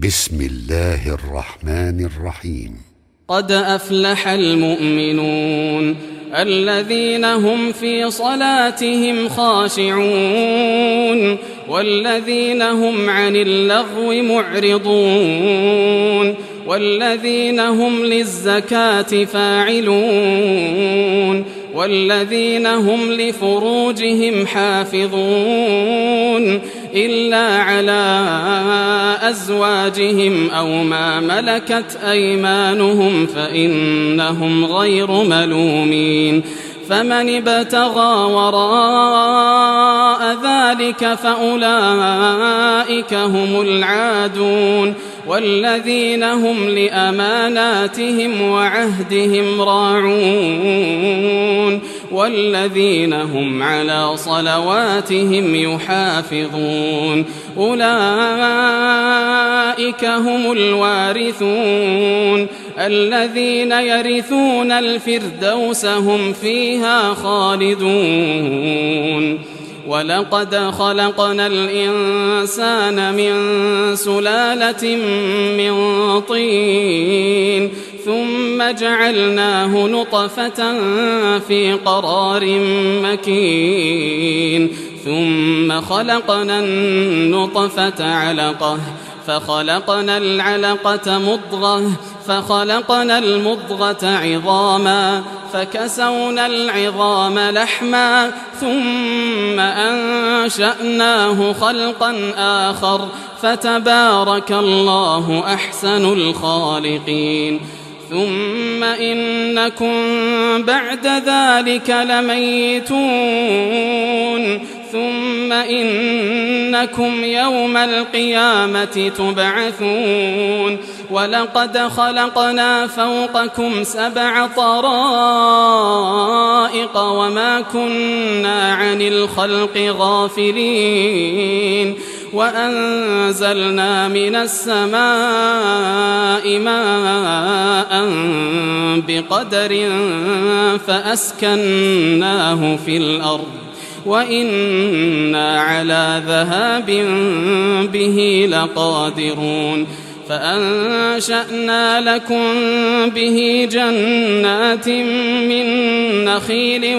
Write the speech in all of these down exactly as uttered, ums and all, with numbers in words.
بسم الله الرحمن الرحيم. قد أفلح المؤمنون الذين هم في صلاتهم خاشعون والذين هم عن اللغو معرضون والذين هم للزكاة فاعلون والذين هم لفروجهم حافظون إلا على أزواجهم أو ما ملكت أيمانهم فإنهم غير ملومين. فمن ابتغى وراء ذلك فأولئك هم العادون والذين هم لأماناتهم وعهدهم راعون والذين هم على صلواتهم يحافظون. أولئك هم الوارثون الذين يرثون الفردوس هم فيها خالدون. ولقد خلقنا الإنسان من سلالة من طين ثم جعلناه نطفة في قرار مكين ثم خلقنا النطفة علقة فخلقنا العلقة مضغة فخلقنا المضغة عظاما فكسونا العظام لحما ثم أنشأناه خلقا آخر فتبارك الله أحسن الخالقين. ثم إنكم بعد ذلك لميتون ثم إنكم يوم القيامة تبعثون. ولقد خلقنا فوقكم سبع طرائق وما كنا عن الخلق غافلين وأنزلنا من السماء ماء بقدر فأسكناه في الأرض وإنا على ذهاب به لقادرون. فأنشأنا لكم به جنات من نخيل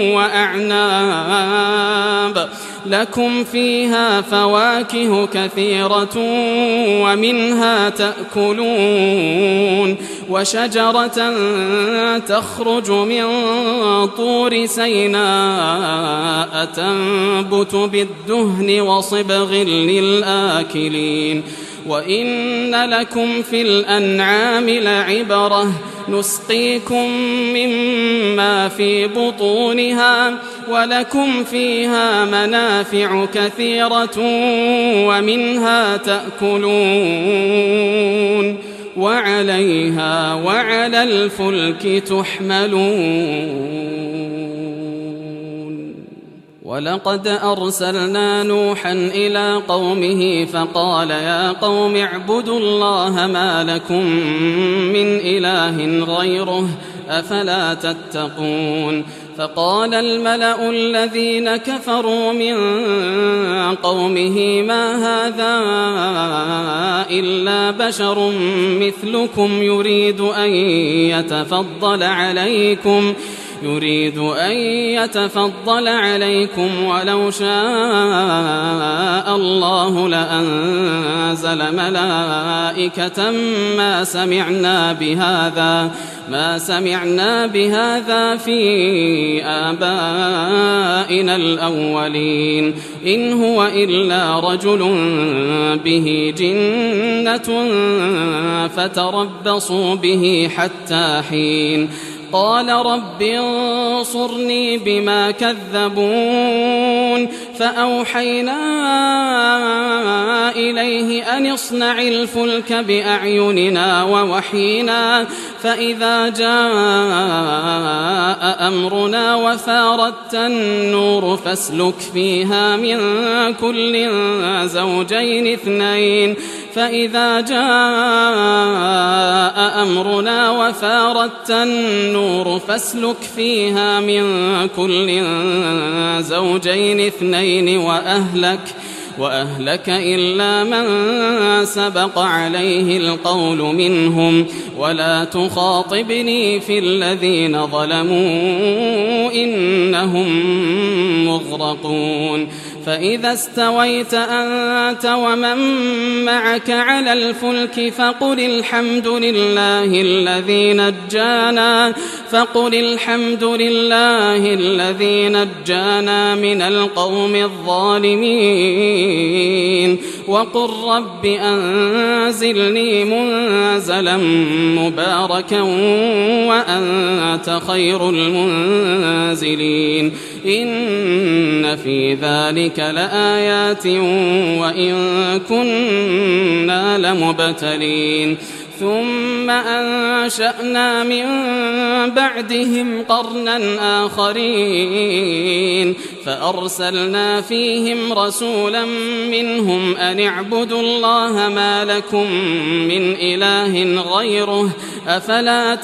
وأعناب لكم فيها فواكه كثيرة ومنها تأكلون وشجرة تخرج من طور سيناء تنبت بالدهن وصبغ للآكلين. وإن لكم في الأنعام لعبرة نسقيكم مما في بطونها ولكم فيها منافع كثيرة ومنها تأكلون وعليها وعلى الفلك تحملون. ولقد أرسلنا نوحا إلى قومه فقال يا قوم اعبدوا الله ما لكم من إله غيره أفلا تتقون. فقال الملأ الذين كفروا من قومه ما هذا إلا بشر مثلكم يريد أن يتفضل عليكم يريد أن يتفضل عليكم ولو شاء الله لأنزل ملائكة ما سمعنا بهذا ما سمعنا بهذا في آبائنا الأولين إن هو إلا رجل به جنة فتربصوا به حتى حين. قال رب انصرني بما كذبون فأوحينا إليه أن اصنع الفلك بأعيننا ووحينا فإذا جاء أمرنا وفاردت النور فاسلك فيها من كل زوجين اثنين فإذا جاء أمرنا وفاردت النور فاسلك فيها من كل زوجين اثنين وأهلك وأهلك إلا من سبق عليه القول منهم ولا تخاطبني في الذين ظلموا إنهم مغرقون فإذا استويت أنت ومن معك على الفلك فقل الحمد لله الذي نجانا فقل الحمد لله الذي نجانا من القوم الظالمين وقل رب أنزلني منزلا مباركا وأنت خير المنزلين إن في ذلك لآيات وإن كنا لمبتلين ثم أنشأنا من بعدهم قرنا آخرين فأرسلنا فيهم رسولا منهم أن اعبدوا الله ما لكم من إله غيره أفلا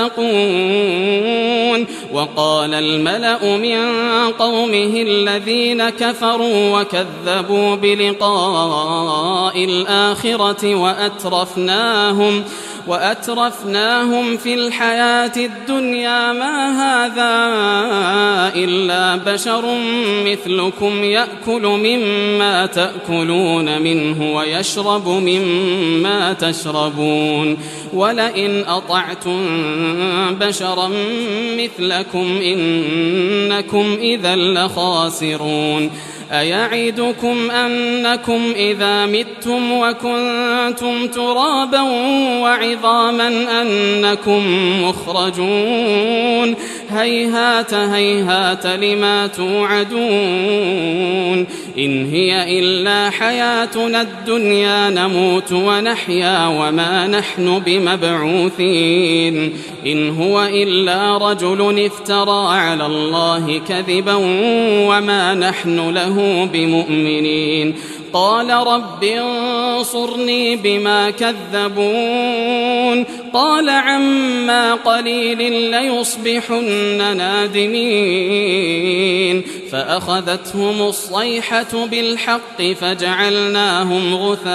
تتقون وقال الملأ من قومه الذين كفروا وكذبوا بلقاء الآخرة وأترفناهم وأترفناهم في الحياة الدنيا ما هذا إلا بشر مثلكم يأكل مما تأكلون منه ويشرب مما تشربون ولئن أطعتم بشرا مثلكم إنكم إذا لخاسرون أيعدكم أنكم إذا متم وكنتم ترابا وعظاما أنكم مخرجون هيهات هيهات لما توعدون إن هي إلا حياتنا الدنيا نموت ونحيا وما نحن بمبعوثين إن هو إلا رجل افترى على الله كذبا وما نحن له بمؤمنين قال رب انصرني بما كذبون قال عما قليل ليصبحن نادمين فأخذتهم الصيحة بالحق فجعلناهم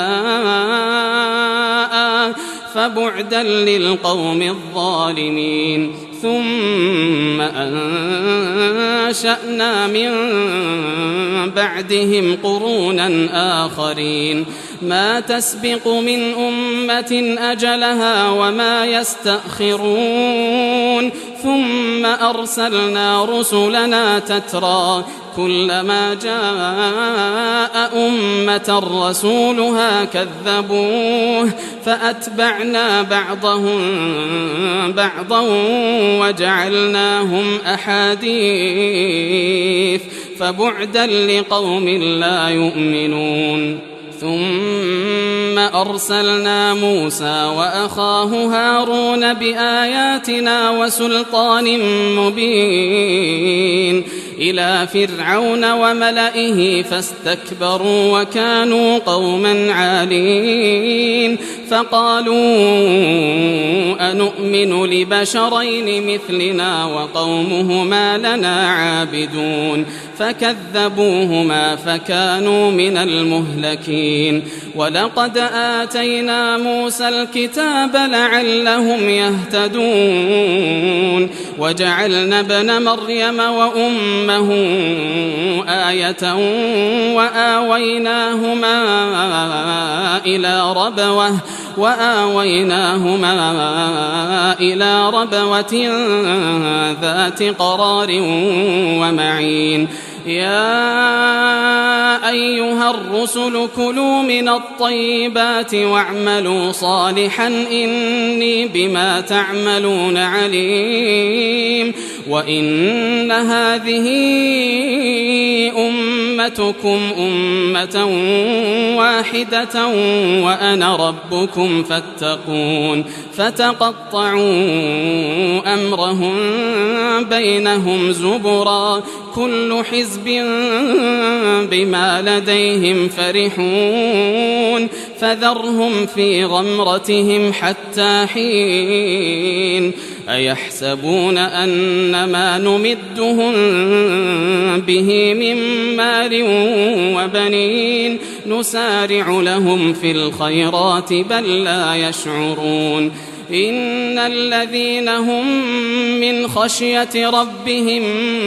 غثاء فبعدا للقوم الظالمين ثم أنشأنا من بعدهم قرونا آخرين ما تسبق من أمة أجلها وما يستأخرون ثم أرسلنا رسلنا تترى كلما جاء أمة رسولها كذبوه فأتبعنا بعضهم بعضا وجعلناهم أحاديث فبعدا لقوم لا يؤمنون ثم أرسلنا موسى وأخاه هارون بآياتنا وسلطان مبين إلى فرعون وملئه فاستكبروا وكانوا قوما عالين فقالوا أنؤمن لبشرين مثلنا وقومهما لنا عابدون فكذبوهما فكانوا من المهلكين ولقد آتينا موسى الكتاب لعلهم يهتدون وجعلنا ابن مريم وأمه آية وآويناهما إلى ربوة وآويناهما إلى ربوة ذات قرار ومعين يا أيها الرسل كلوا من الطيبات واعملوا صالحا إني بما تعملون عليم وإن هذه أمتكم أمة واحدة وأنا ربكم فاتقون فتقطعوا أمرهم بينهم زبرا كل حزب بما لديهم فرحون فذرهم في غمرتهم حتى حين أيحسبون أن ما نمدهم به من مال وبنين نسارع لهم في الخيرات بل لا يشعرون إن الذين هم من خشية ربهم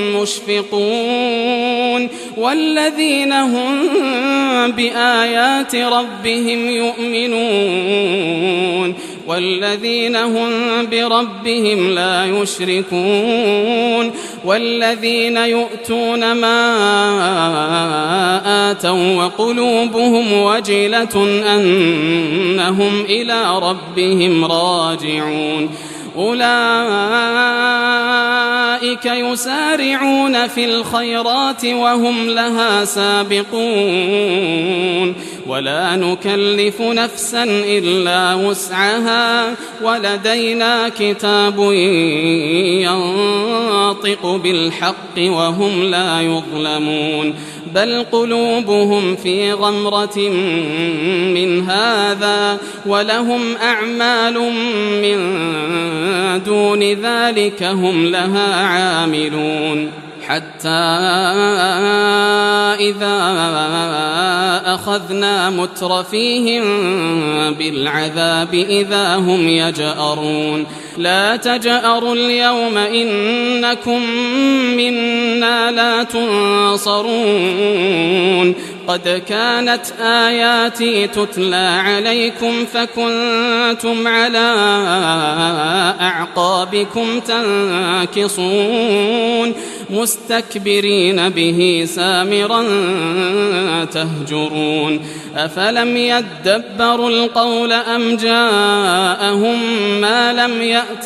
مشفقون والذين هم بآيات ربهم يؤمنون والذين هم بربهم لا يشركون والذين يؤتون ما آتوا وقلوبهم وجلة أنهم إلى ربهم راجعون أولئك يسارعون في الخيرات وهم لها سابقون ولا نكلف نفسا إلا وسعها ولدينا كتاب ينطق بالحق وهم لا يظلمون بل قلوبهم في غمرة من هذا ولهم أعمال من دون ذلك هم لها عاملون حتى إذا أخذنا مترفيهم بالعذاب إذا هم يجأرون لا تجأروا اليوم إنكم منا لا تنصرون قد كانت آياتي تتلى عليكم فكنتم على أعقابكم تنكصون مستكبرين به سامرا تهجرون أفلم يدبروا القول أم جاءهم ما لم يأت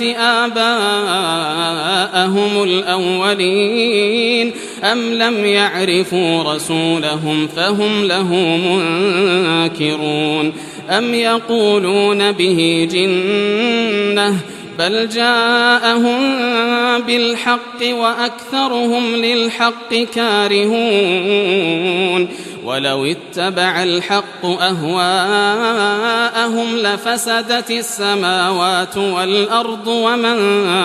آباءهم الأولين أم لم يعرفوا رسولهم فهم له منكرون أم يقولون به جنة بل جاءهم بالحق وأكثرهم للحق كارهون ولو اتبع الحق أهواءهم لفسدت السماوات والأرض ومن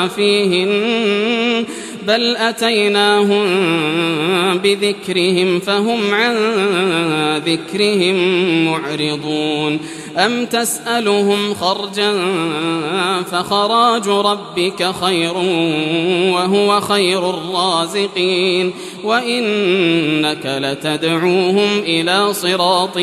فيهن بل أتيناهم بذكرهم فهم عن ذكرهم معرضون أم تسألهم خرجا فخراج ربك خير وهو خير الرازقين وإنك لتدعوهم إلى صراط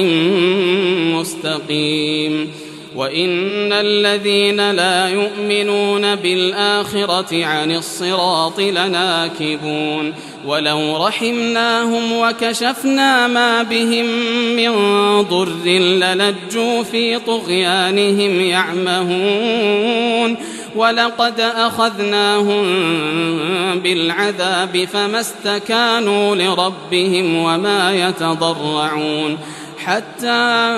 مستقيم وإن الذين لا يؤمنون بالآخرة عن الصراط لناكبون ولو رحمناهم وكشفنا ما بهم من ضر للجوا في طغيانهم يعمهون ولقد أخذناهم بالعذاب فما استكانوا لربهم وما يتضرعون حتى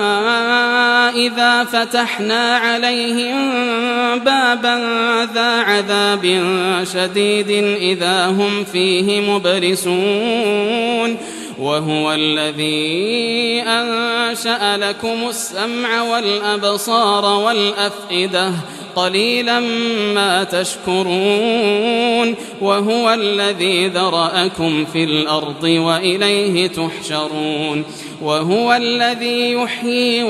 إذا فتحنا عليهم بابا ذا عذاب شديد إذا هم فيه مبلسون وهو الذي أنشأ لكم السمع والأبصار والأفئدة قليلا ما تشكرون وهو الذي ذرأكم في الأرض وإليه تحشرون وهو الذي يحيي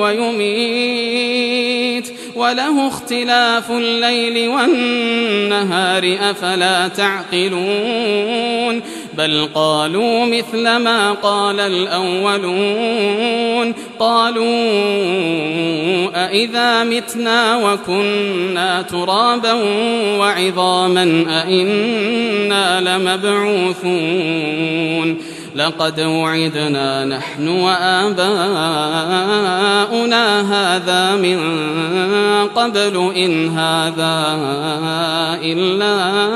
ويميت وله اختلاف الليل والنهار أفلا تعقلون بل قالوا مثل ما قال الأولون قالوا أئذا متنا وكنا ترابا وعظاما أئنا لمبعوثون لقد وعدنا نحن وآباؤنا هذا من قبل إن هذا إلا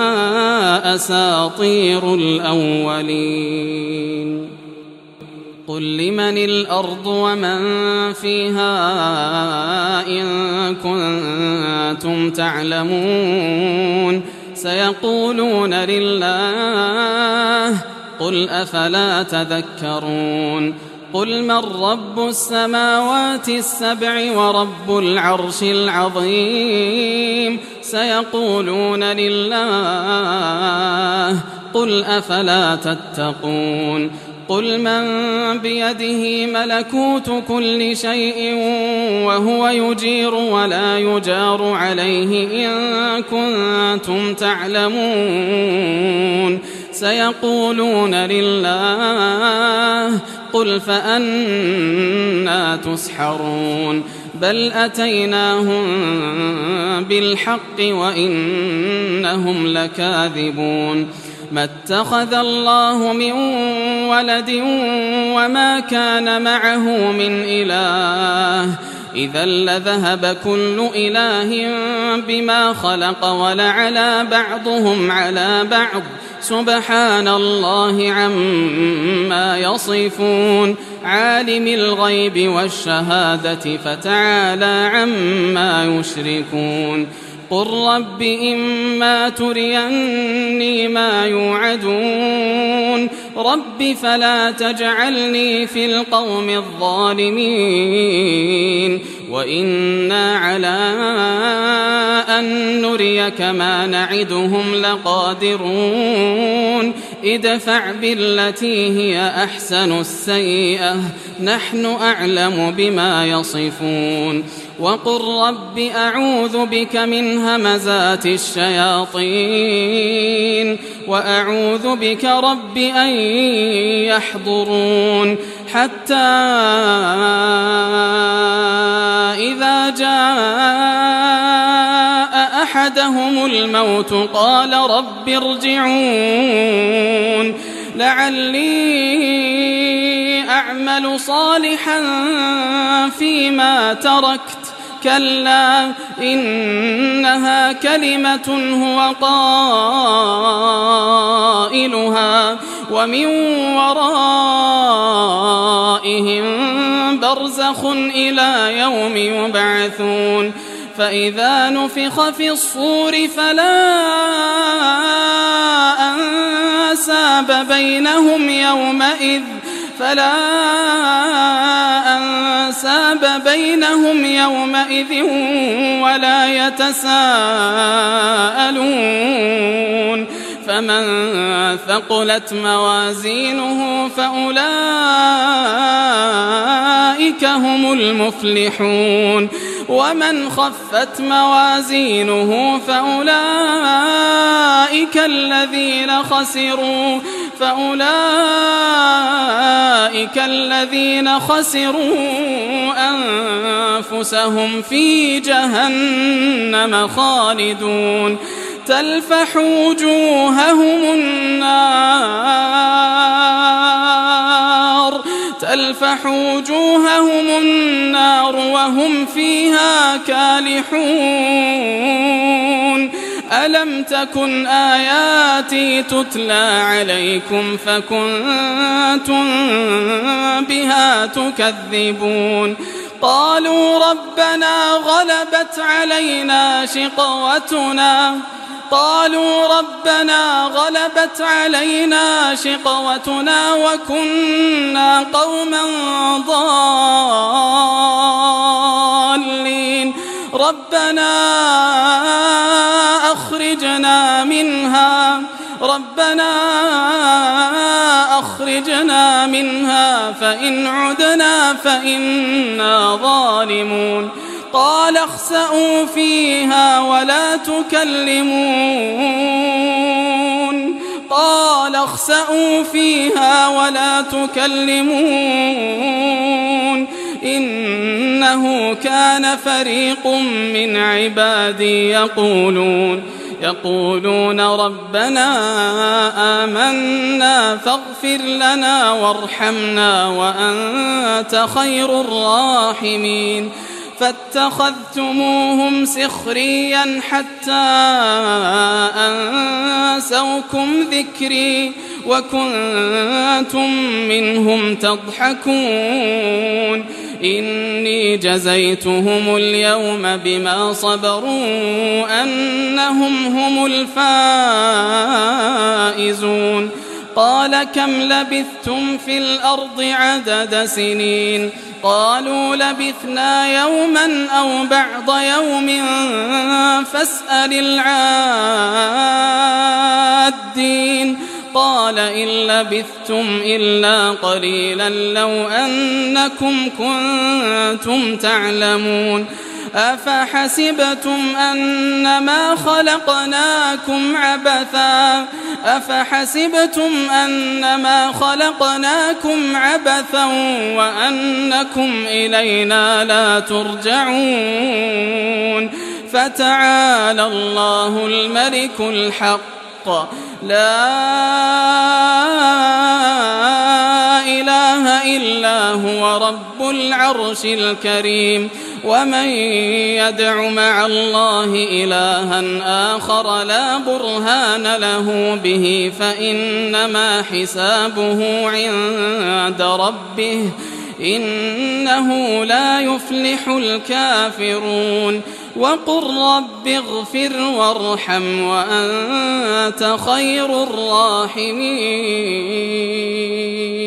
أساطير الأولين قل لمن الأرض ومن فيها إن كنتم تعلمون سيقولون لله قل أفلا تذكرون قل من رب السماوات السبع ورب العرش العظيم سيقولون لله قل أفلا تتقون قل من بيده ملكوت كل شيء وهو يجير ولا يجار عليه إن كنتم تعلمون سيقولون لله قل فأنى تسحرون بل أتيناهم بالحق وإنهم لكاذبون ما اتخذ الله من ولد وما كان معه من إله إذا لذهب كل إله بما خلق ولعلى بعضهم على بعض سبحان الله عما يصفون عالم الغيب والشهادة فتعالى عما يشركون قل رب إما تريني ما يوعدون رب فلا تجعلني في القوم الظالمين وإنا على أن نريك ما نعدهم لقادرون ادفع بالتي هي أحسن السيئة نحن أعلم بما يصفون وقل رب أعوذ بك من همزات الشياطين وأعوذ بك رب أن يحضرون حتى إذا جاء أحدهم الموت قال رب ارجعون لعلي أعمل صالحا فيما تركت كلا إنها كلمة هو قائلها ومن ورائهم برزخ إلى يوم يبعثون فإذا نفخ في الصور فلا أنساب بينهم يومئذ فلا أنساب بينهم يومئذ ولا يتساءلون فمن ثقلت موازينه فأولئك هم المفلحون ومن خفت موازينه فأولئك الذين خسروا فأولئك الذين خسروا أنفسهم في جهنم خالدون تلفح وجوههم النار تلفح وجوههم النار وهم فيها كالحون ألم تكن آياتي تتلى عليكم فكنتم بها تكذبون قالوا ربنا غلبت علينا شقوتنا قالوا ربنا غلبت علينا شقوتنا وكنا قوما ضالين ربنا أخرجنا منها ربنا أخرجنا منها فإن عدنا فإنا ظالمون قال اخسئوا فيها ولا تكلمون قال اخسئوا فيها ولا تكلمون إنه كان فريق من عبادي يقولون يقولون ربنا آمنا فاغفر لنا وارحمنا وأنت خير الراحمين فاتخذتموهم سخريا حتى أنسوكم ذكري وكنتم منهم تضحكون إني جزيتهم اليوم بما صبروا أنهم هم الفائزون قال كم لبثتم في الأرض عدد سنين قالوا لبثنا يوما أو بعض يوم فاسأل العادين قال إن لبثتم إلا قليلا لو أنكم كنتم تعلمون أفحسبتم أنما خلقناكم عبثا أفحسبتم أنما خلقناكم عبثا وأنكم إلينا لا ترجعون فتعالى الله الملك الحق لا إله إلا هو رب العرش الكريم ومن يدع مع الله إلها آخر لا برهان له به فإنما حسابه عند ربه إنه لا يفلح الكافرون وقل رب اغفر وارحم وأنت خير الراحمين.